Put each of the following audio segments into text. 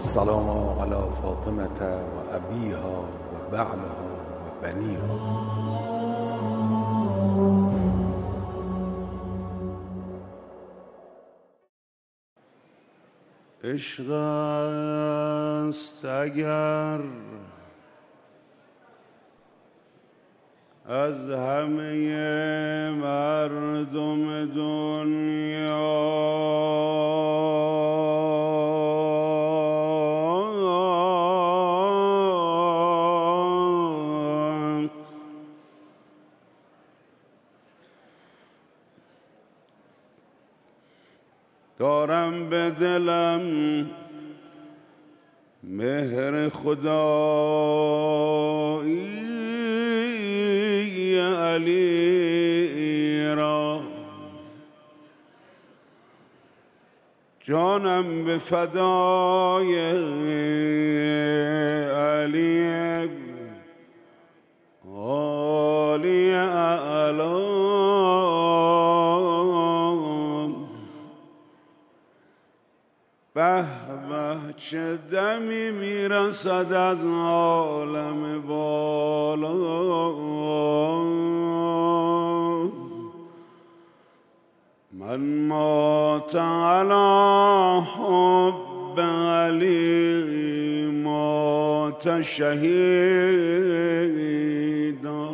السلام على فاطمة وأبيها وبعلها وبنيها. عشق است اگر از همه مردم دنیا دارم به دلم مهر خدایی علی را، جانم به فدای علی عالی اعلی. به به چه دمی میرسد از عالم بالا، من مات علی حب علی مات شهیدا.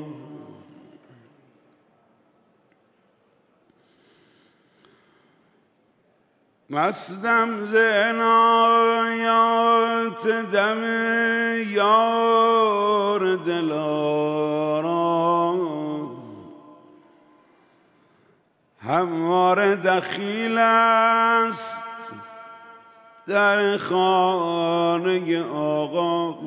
مستم ز عنایات دم یار دلارام، همواره دخیل است در خانه آقا.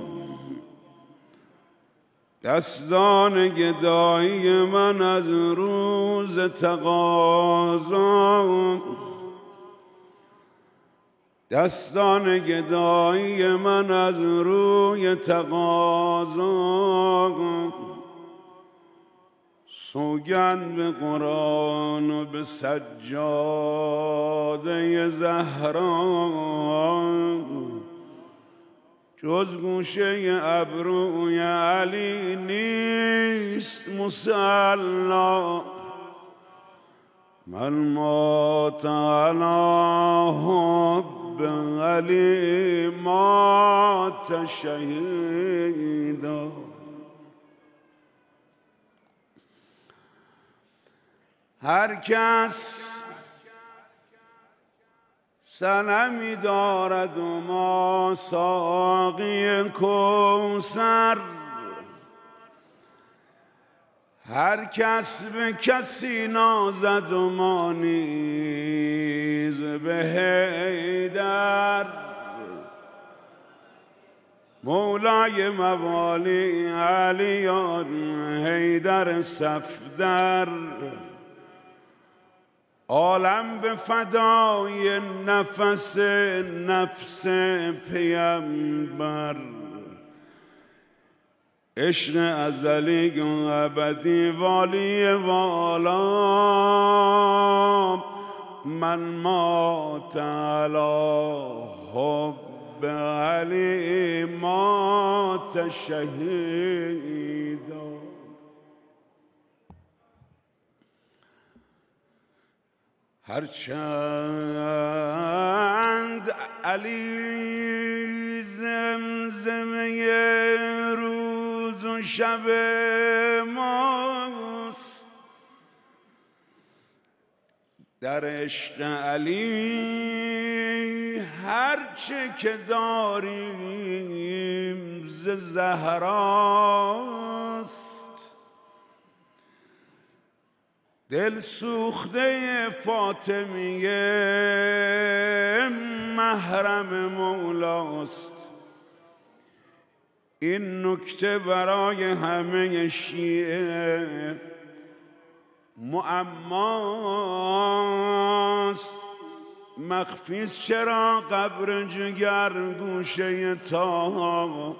دستان گدایی من از روز تقاضا، دستان گدایی من از روی تقاضا. سوگند به قرآن و به سجاده زهرا، جز گوشه ابروی علی نیست مصلا. من مات علی حب علی مات شهیدا. هر کس صنمی دارد و ما ساقی کوثر، هر کس به کسی نازد و ما نیز به حیدر. مولای موالی علیان حیدر صفدر، عالم به فدای نفس پیمبر. عشق ازلی و ابدی والی والا، من مات علی حب علی مات شهیدا. هرچند علی زمزمه روز و شب ماست، در عشق علی هرچه که داریم ز زهراست. دل سوخته فاطمیه محرم مولاست. این نکته برای همه شیعه معماست. مخفیست چرا قبر جگر گوشه تا،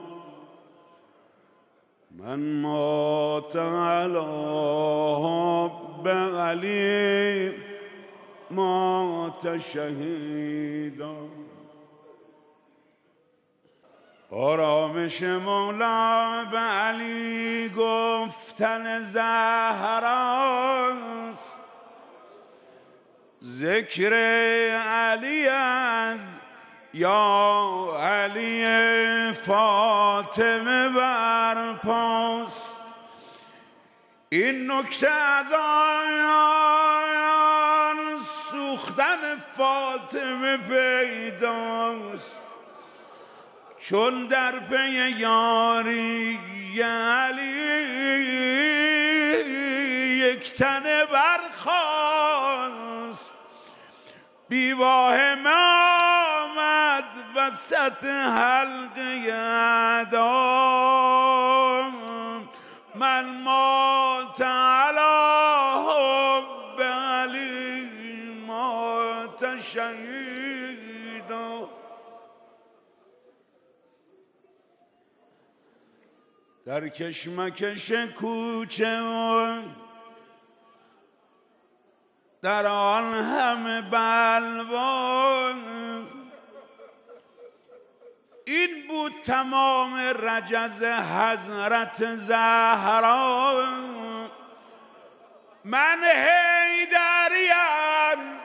من مات علی حب علی مات شهیدا. آرامش مولا به علی گفتن زهراست، ذکر علی از یا علی فاطمه برپاست. این نکته از آن سوختن فاطمه پیداست، چون در پی یاری علی یک تنه برخاست. بیواهم آمد وسط حلقه اعدام، من مات علی حب علی مات شهیدا. در کشمکش کوچه و در آن همه بلوا، این بود تمام رجز حضرت زهرا. من حیدریم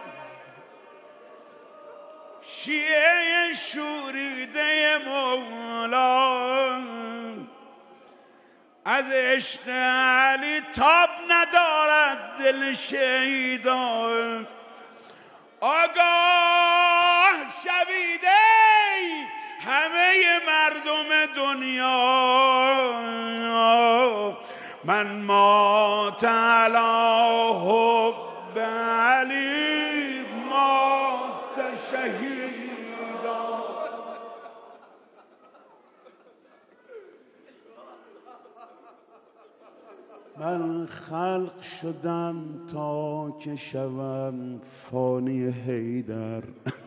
شیعه شوریده مولا، از عشق علی تاب ندارد دل شهیدا. آگاه شوید ای همه مردم دنیا، من مات علی حب علی مات شهیدا. من خلق شدم تا که شوم فانی حیدر،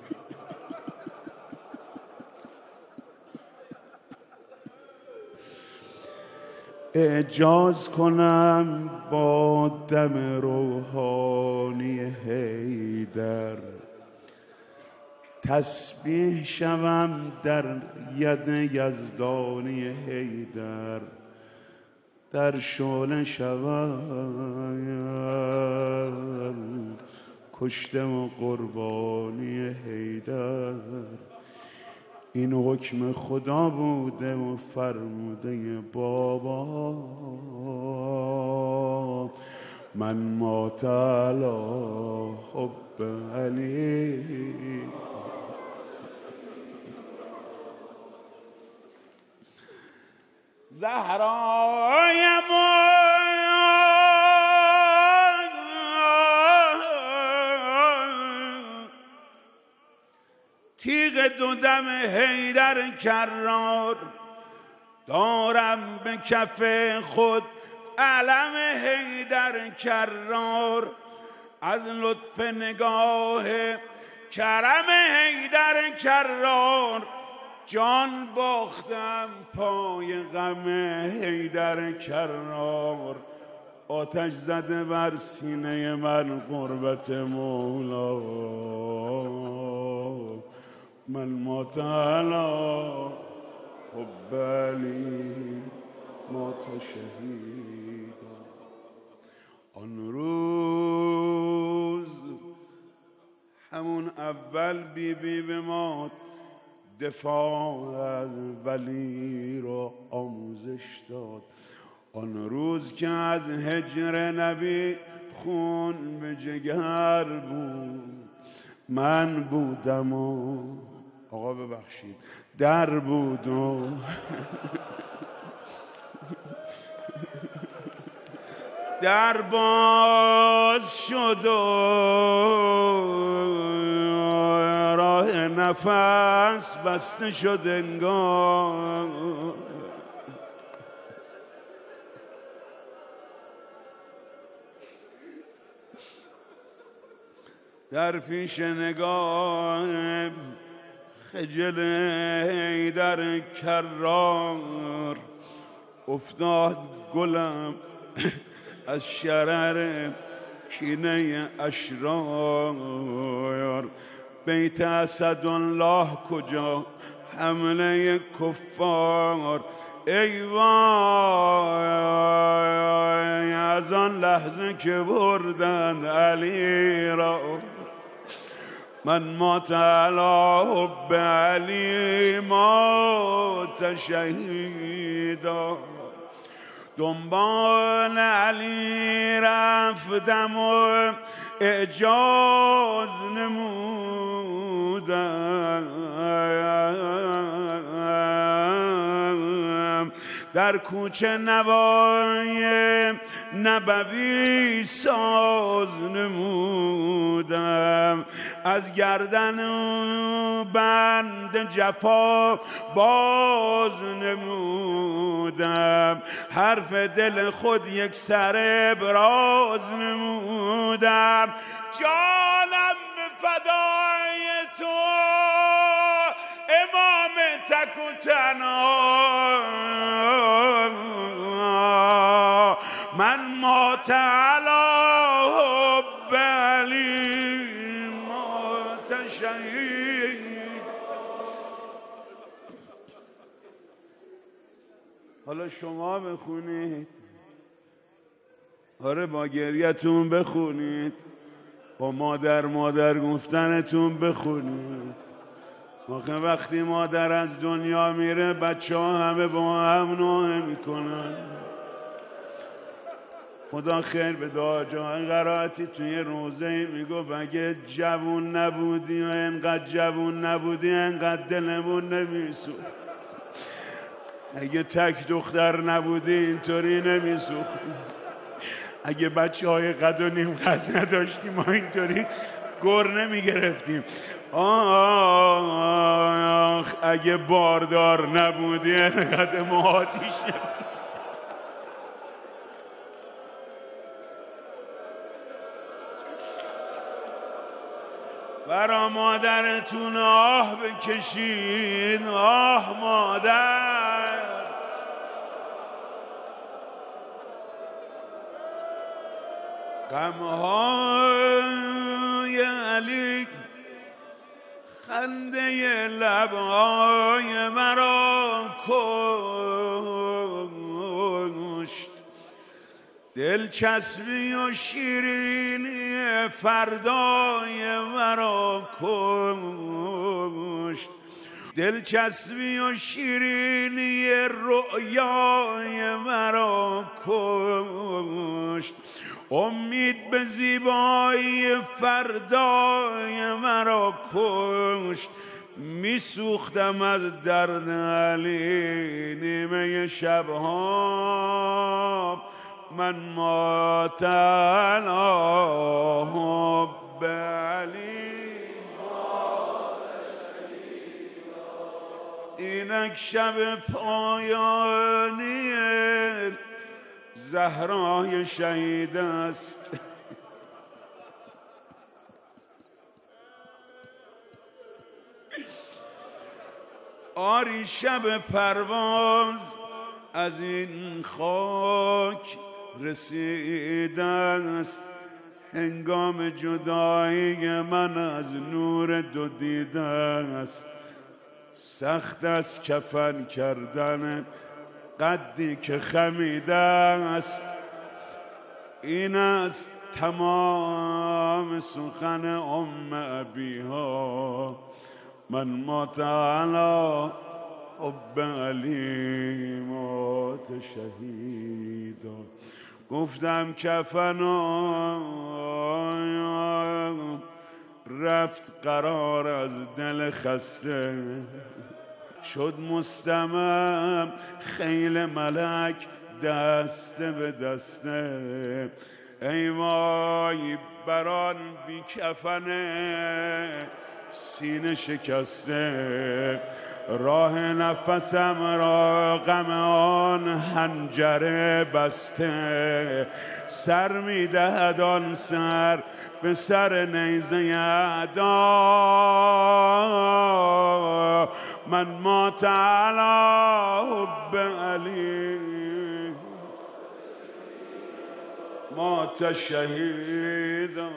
اعجاز کنم با دم روحانی حیدر، تسبیح شوم در ید یزدانی حیدر، در شعله شوم کشته و قربانی حیدر. این حکم خدا بوده و فرموده بابا، من مات علی حب علی. زهرایم تیغ دو دم حیدر کرار، دارم به کف خود علم حیدر کرار. از لطف نگاه کرم حیدر کرار، جان باختم پای غم حیدر کرار. آتش زده بر سینه من غربت مولا، من مات علی حب علی مات شهیدا. آن روز همون اول بی به ما دفاع از ولی را آموزش داد. آن روز که از هجر نبی خون به جگر بود، من بودم و آقا ببخشید در بود و در باز شد و راه نفس بسته شد انگار. در پیش نگاه خجل حیدر کرار، افتاد گلم از شرر کینه اشرار. بیت اسدالله کجا حمله کفار. ای وای از آن لحظه که بردند علی را، من مات علی حب علی مات شهیدا. دنبال علی رفتم و اعجاز نمودم، در کوچه نوای نبوی ساز نمودم، از گردن بند جفا باز نمودم، حرف دل خود یک سر ابراز نمودم. جانم به فدای تو امام تک و تنها، من مات علی حب علی مات شهید. حالا شما بخونید، آره با گریتون بخونید، با مادر گفتنتون بخونید. آخه وقتی مادر از دنیا میره بچه ها همه با هم نوحه میکنن. خدا خیر به دعا جان قرائتی توی روزه میگو اگه جوون نبودی و انقدر جوون نبودی انقدر دلمون نمیسوخت، اگه تک دختر نبودی اینطوری نمیسوختی، اگه بچه های قد و نیم قد نداشتی ما اینطوری گر نمیگرفتیم، آخ اگه باردار نبودی انقدر موهاتیش. برا مادرتون آه بکشید، آه مادر. غمهای علی خنده لبهای مرا کشت، دلچسبی و شیرینی فردای مرا کشت، دلچسبی و شیرینی رؤیای مرا کشت، امید به زیبایی فردای مرا کشت. میسوختم از درد علی نیمه شبها، من مات علی حب علی اینک شب پایانی زهرای شهید است. آری شب پرواز از این خاک رسیده است، هنگام جدایی من از نور دو دیده است. سخت از کفن کردن قدی که خمیده است، این است تمام سخن ام ابیها، من مات علی حب علی مات شهیدا. گفتم کفنم رفت قرار از دل خسته، شد مستمم خیل ملک دسته به دسته. ای وای بران بی کفنه سینه شکسته، راه نفسم را غم آن حنجره بسته. سر میدهد آن سر به سر نیزه اعدا، من مات علی حب علی مات شهیدا.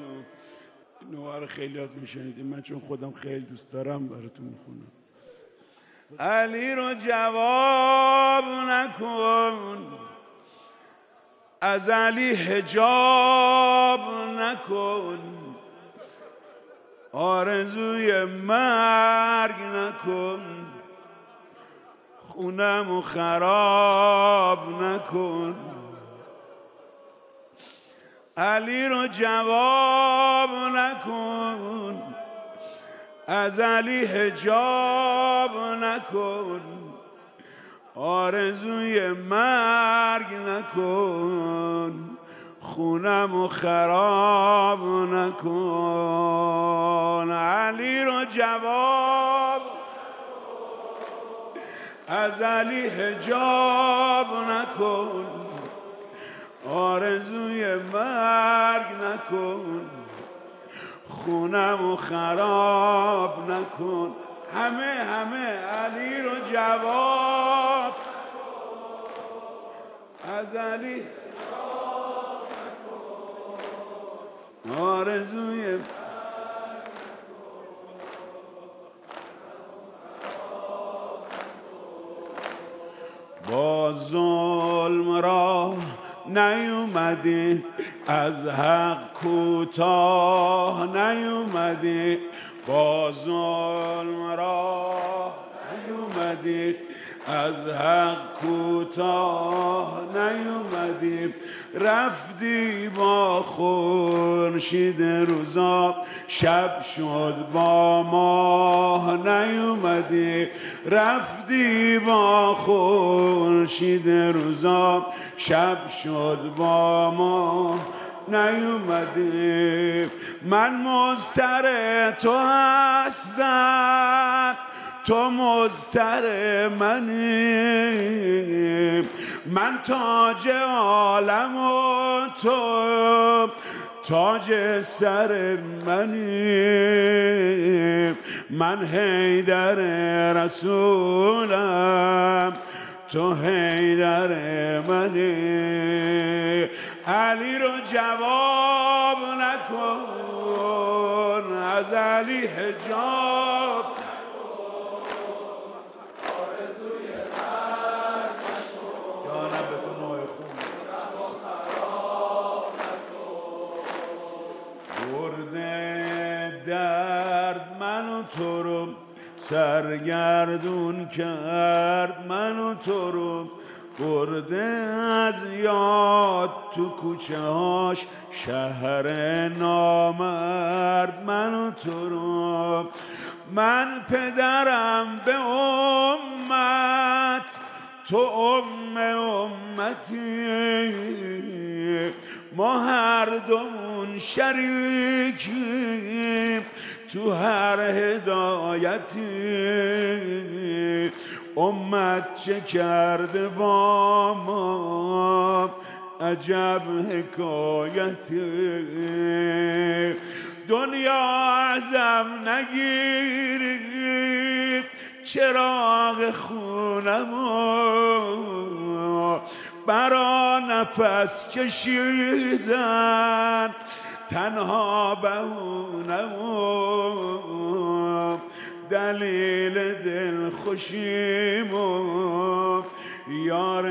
نوار خیلیات میشنیدیم، من چون خودم خیلی دوست دارم براتون میخونم. علی رو جواب نکن، از علی حجاب نکن، آرزوی مرگ نکن، خونمو خراب نکن. علی رو جواب نکن، از علی حجاب نکن، آرزوی مرگ نکن، خونمو خراب نکن. علی رو جواب، از علی حجاب نکن، آرزوی مرگ نکن، خونمو خراب نکن. همه علی رو جواب، از علی آرزوی با ظلم را نیومدی، از حق کوتاه نیومدی، با ظلم را نیومدی، از حق کوتاه نیومدی، رفتی با خورشید روزا، شب شد با ماه نیومدی، رفتی با خورشید روزا، شب شد با ماه نیومدی. من مضطر تو هستم، تو مضطر منی، من تاج عالم و تو تاج سر منی، من حیدر رسولم، تو حیدر منی. علی رو جواب نکن، از علی حجاب درد منو تو رو سرگردون کرد، منو تو رو برده از یاد، تو کوچه هاش شهر نامرد، منو تو رو. من پدرم به امت، تو امتی، ما هر دومون شریکیم تو هر هدایتی. امت چه کرده با ما عجب حکایتی، دنیا ازم نگیری چراغ خونمو، برا نفس کشیدن تنها بهونمو، دلیل دل خوشیمو یار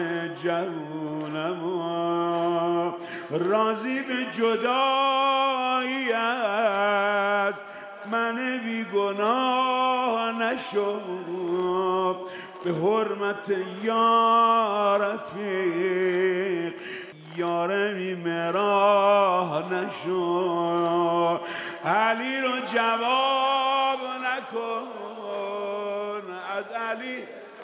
جوونمو، راضی به جدایی از من بیگناه نشو، به حرمت یا رفیق یار بیمراه نشو. علی رو جواب نکن، از علی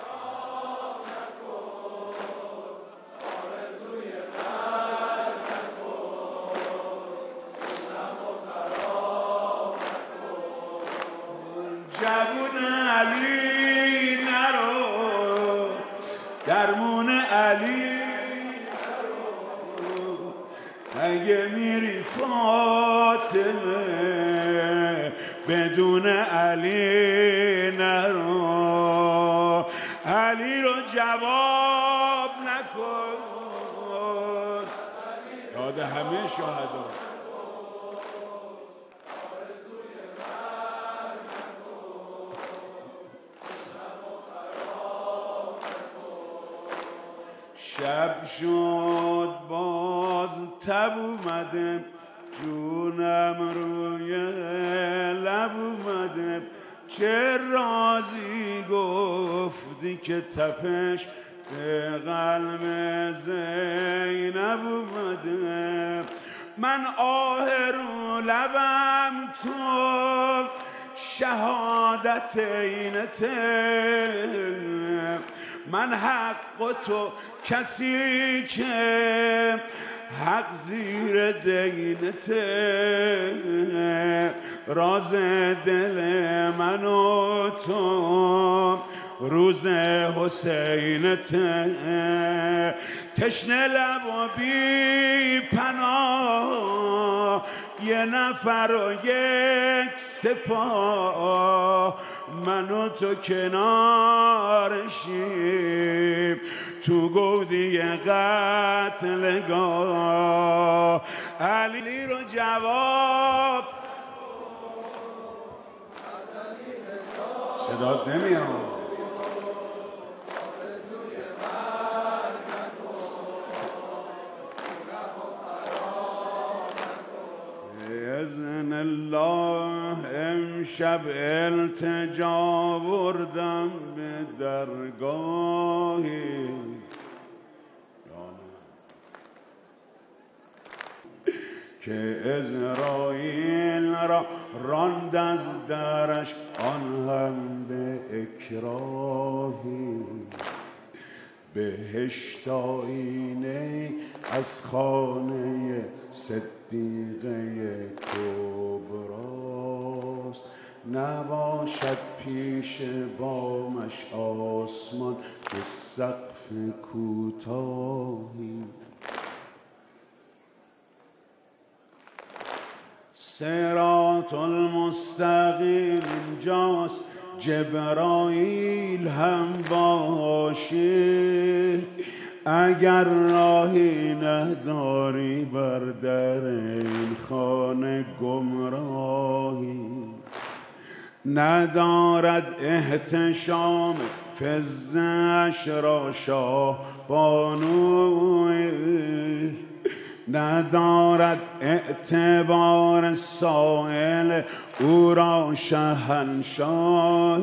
جوون علی نرو، درمون علی نرو، اگه میری فاطمه بدون علی نرو. علی رو جواب نکن، یاد همه شهدا. شب شد باز تب اومده جونم روی لب اومده چه رازی گفتی که تپش به قلب زینب اومده من آه رو لبم تو شهادت اینته من حق و تو کسی که حق زیر دینته راز دل من و تو روز حسینته تشنه لب و بی پناه یه نفر و یک سپاه من و تو کنارشیم تو گودی قتلگاه علی رو جواب صدات نمیاد بإذن الله امشب التجا بردم به درگاهی که عزراییل را راند از درش آن هم به اکراهی بهشت آینه از خانه صدیقه کبراست نباشد پیش بامش آسمان به سقف کوتاهی صراط المستقیم اینجاست جبرائیل هم باشه اگر راهی نداری بر در این خانه گمراهی ندارد احتشام فزش را شاه بانوی ندارد اعتبار سائل او را شهنشاه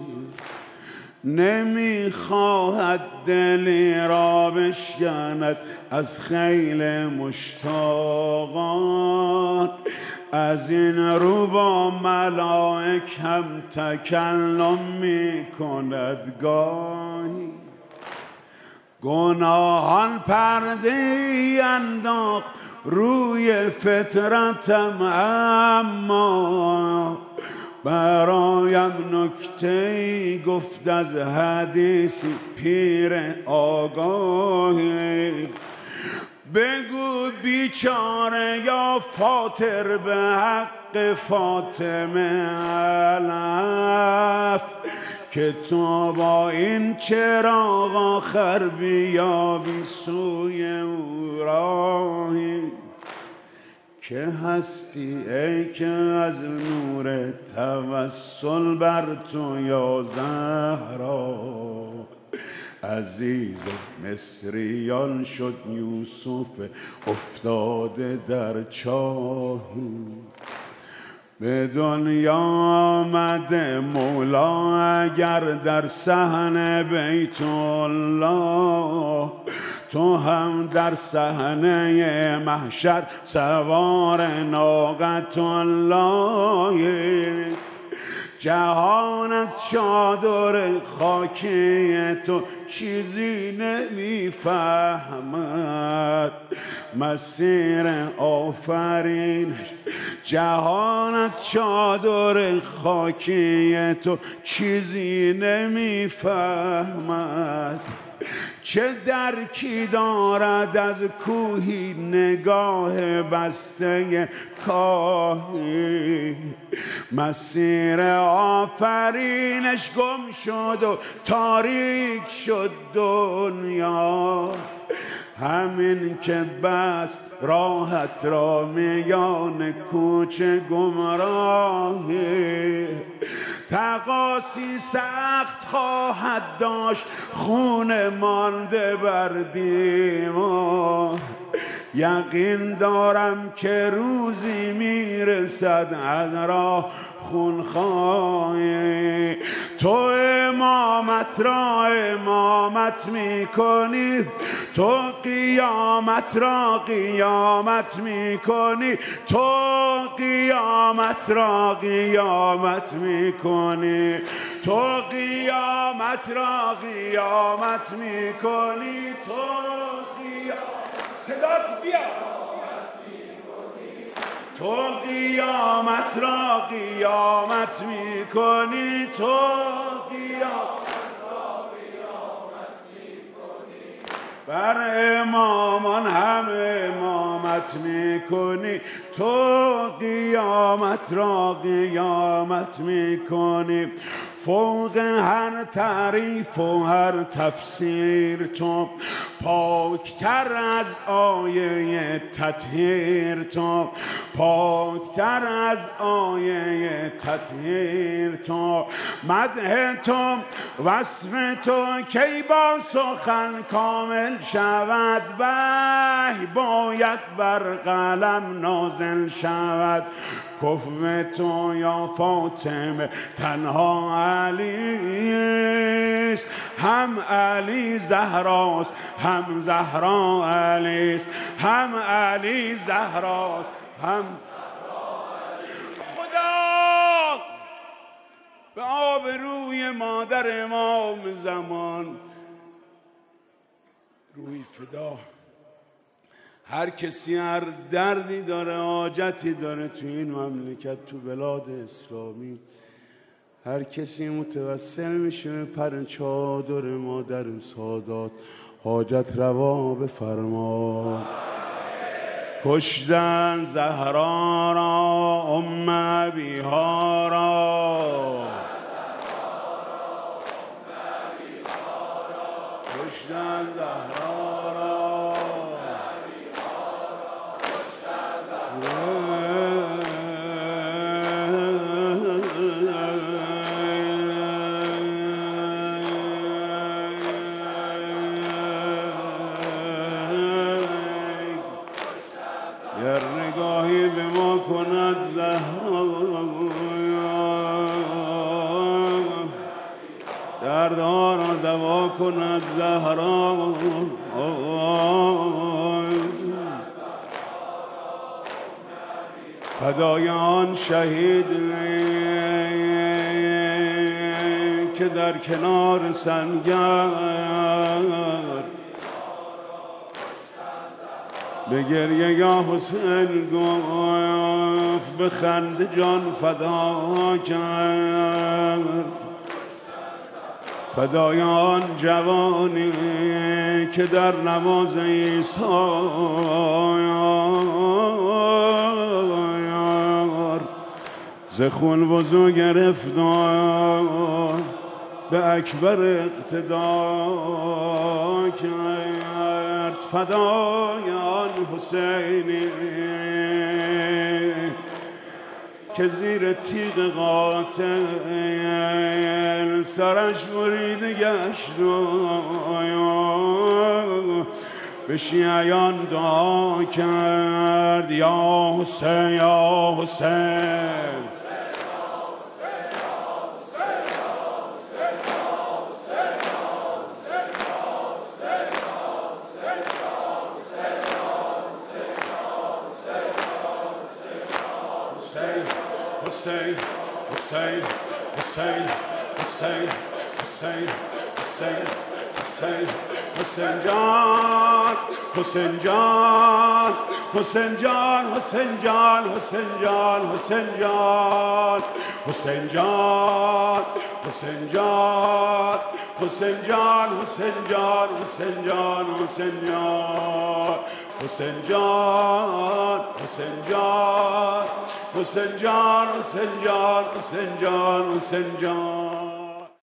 نمیخواهد دلی را بشکند از خیل مشتاقان از این رو با ملائک هم تکلم میکند گاهی گناهان پرده انداخت روی فطرتم اما برایم نکته گفت از حدیثی پیر آگاهی بگو بیچاره یا فاتر به حق فاطمه علف که تو با این چراغ آخر بیابی سوی او راهی که هستی ای که از نور توسل بر تو یا زهرا عزیز مصریان شد یوسف افتاده در چاهی به دنیا آمده مولا اگر در صحن بیت الله تو هم در صحنه محشر سوار ناقت الله جهان از چادر خاکی تو چیزی نمیفهمد مسیر آفرینش جهان از چادر خاکی تو چیزی نمیفهمد چه درکی دارد از کوهی نگاه بسته کاهی مسیر آفرینش گم شد و تاریک شد دنیا همین که بس راحت را میان کوچه گمراهی، تقاسی سخت خواهد داشت خون مانده بر دیوار. یقین دارم که روزی میرسد از راه خونخواهی. تو امامت را امامت میکنی، تو قیامت را قیامت میکنی، تو قیامت را قیامت میکنی، تو قیامت را قیامت میکنی، تو قیامت صدات بیا، تو قیامت را قیامت میکنی، تو قیامت را قیامت میکنی، بر امامان هم امامت میکنی، تو قیامت را قیامت میکنی. فوق هر تعریف و هر تفسیر تو، پاکتر از آیه تطهیر تو، پاکتر از آیه تطهیر تو. مدح تو وصف تو کی با سخن کامل شود، وحی باید بر قلم نازل شود. کفو تو یا فاطمه تنها علیست، هم علی زهراست هم زهرا علیست، هم علی زهراست هم خدا به آبروی مادر امام زمان روی فدا. هر کسی هر دردی داره، حاجتی داره تو این مملکت، تو بلاد اسلامی، هر کسی متوسل میشه به پر چادر مادر سادات، حاجت روا بفرما. کشتن زهرا را ام ابیها را، کشتن زهرا را، گر نگاهی به ما کند زهرا، دردها را دوا کند زهرا. فدای آن شهید که در کنار سنگر به گریه یا حسین گفت، به خنده جان فدا کرد. فدای آن جوانی که در نماز عیسی ز خون وضو گرفت به اکبر اقتدا کرد. فدای آن حسینی که زیر تیغ قاتل سرش بریده گشت و به شیعیان دعا کرد، یا حسین یا حسین. Hussein, Hussein, Hussein, Hussein, Hussein, Hussein, Hussein, Hussein John, Hussein John, Hussein John, Hussein John, Hussein John, Hussein John, Hussein John, Hussein John, Hussein John, Hussein John, Hussein John, Hussein John. Hussein John, Hussein John, Hussein John, Hussein John, Hussein John, Hussein John.